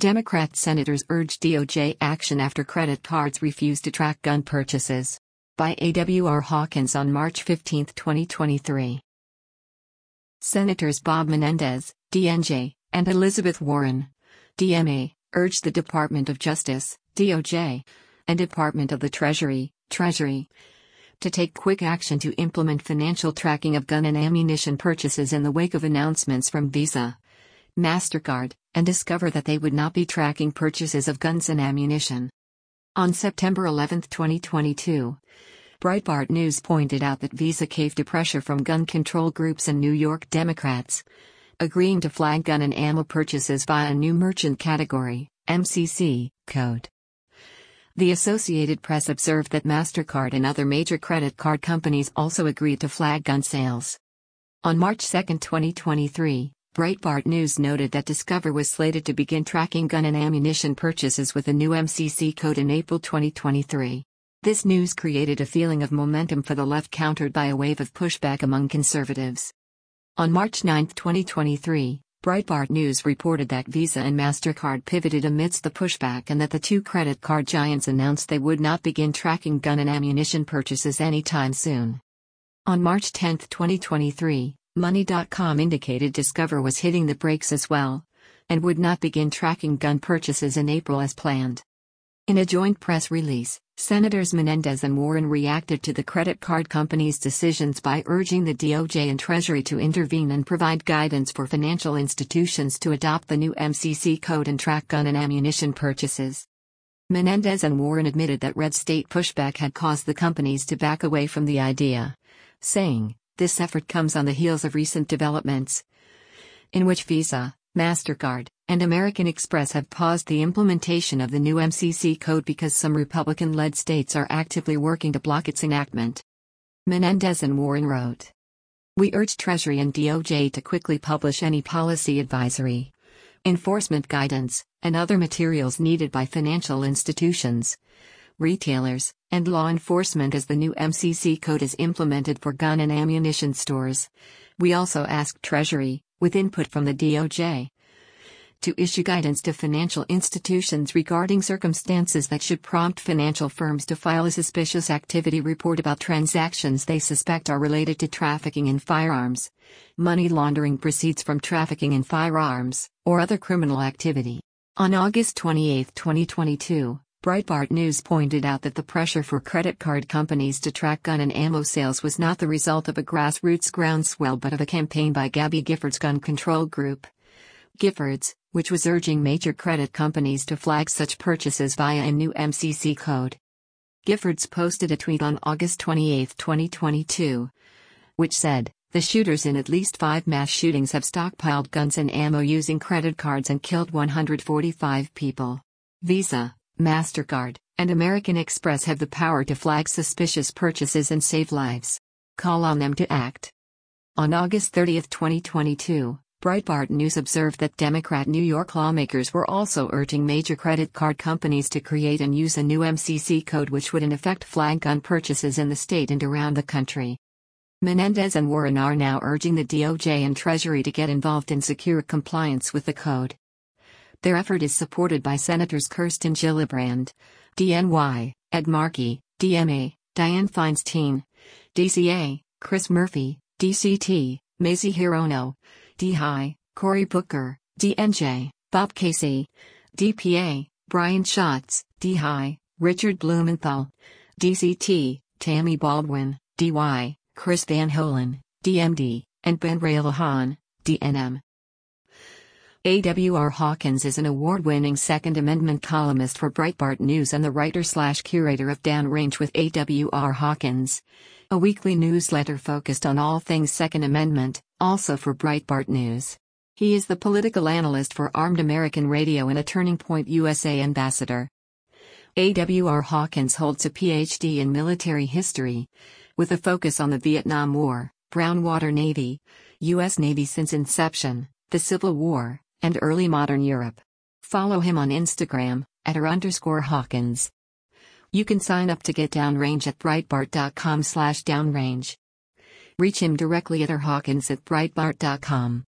Democrat senators urge DOJ action after credit cards refuse to track gun purchases. By A.W.R. Hawkins on March 15, 2023. Senators Bob Menendez, DNJ, and Elizabeth Warren, DMA, urged the Department of Justice, DOJ, and Department of the Treasury, to take quick action to implement financial tracking of gun and ammunition purchases in the wake of announcements from Visa, MasterCard, and Discover that they would not be tracking purchases of guns and ammunition. On September 11, 2022, Breitbart News pointed out that Visa caved to pressure from gun control groups and New York Democrats, agreeing to flag gun and ammo purchases via a new merchant category, MCC, code. The Associated Press observed that MasterCard and other major credit card companies also agreed to flag gun sales. On March 2, 2023, Breitbart News noted that Discover was slated to begin tracking gun and ammunition purchases with a new MCC code in April 2023. This news created a feeling of momentum for the left, countered by a wave of pushback among conservatives. On March 9, 2023, Breitbart News reported that Visa and MasterCard pivoted amidst the pushback and that the two credit card giants announced they would not begin tracking gun and ammunition purchases anytime soon. On March 10, 2023, Money.com indicated Discover was hitting the brakes as well, and would not begin tracking gun purchases in April as planned. In a joint press release, Senators Menendez and Warren reacted to the credit card companies' decisions by urging the DOJ and Treasury to intervene and provide guidance for financial institutions to adopt the new MCC code and track gun and ammunition purchases. Menendez and Warren admitted that red state pushback had caused the companies to back away from the idea, saying, "This effort comes on the heels of recent developments in which Visa, MasterCard, and American Express have paused the implementation of the new MCC code because some Republican-led states are actively working to block its enactment." Menendez and Warren wrote, "We urge Treasury and DOJ to quickly publish any policy advisory, enforcement guidance, and other materials needed by financial institutions, retailers, and law enforcement as the new MCC code is implemented for gun and ammunition stores. We also ask Treasury, with input from the DOJ, to issue guidance to financial institutions regarding circumstances that should prompt financial firms to file a suspicious activity report about transactions they suspect are related to trafficking in firearms, money laundering proceeds from trafficking in firearms, or other criminal activity." On August 28, 2022, Breitbart News pointed out that the pressure for credit card companies to track gun and ammo sales was not the result of a grassroots groundswell but of a campaign by Gabby Giffords' gun control group, Giffords, which was urging major credit companies to flag such purchases via a new MCC code. Giffords posted a tweet on August 28, 2022, which said, "The shooters in at least 5 mass shootings have stockpiled guns and ammo using credit cards and killed 145 people. Visa, MasterCard, and American Express have the power to flag suspicious purchases and save lives. Call on them to act." On August 30, 2022, Breitbart News observed that Democrat New York lawmakers were also urging major credit card companies to create and use a new MCC code which would in effect flag gun purchases in the state and around the country. Menendez and Warren are now urging the DOJ and Treasury to get involved in secure compliance with the code. Their effort is supported by Senators Kirsten Gillibrand, DNY, Ed Markey, DMA, Dianne Feinstein, DCA, Chris Murphy, DCT, Mazie Hirono, D-High, Cory Booker, DNJ, Bob Casey, DPA, Brian Schatz, D-High, Richard Blumenthal, DCT, Tammy Baldwin, DY, Chris Van Hollen, DMD, and Ben Raylahan, DNM. A.W.R. Hawkins is an award-winning Second Amendment columnist for Breitbart News and the writer/curator of Downrange with A.W.R. Hawkins, a weekly newsletter focused on all things Second Amendment, also for Breitbart News. He is the political analyst for Armed American Radio and a Turning Point USA ambassador. A.W.R. Hawkins holds a Ph.D. in military history, with a focus on the Vietnam War, Brown Water Navy, U.S. Navy since inception, the Civil War, and early modern Europe. Follow him on Instagram, @r_Hawkins. You can sign up to get Downrange at Breitbart.com/downrange. Reach him directly at rhawkins@breitbart.com.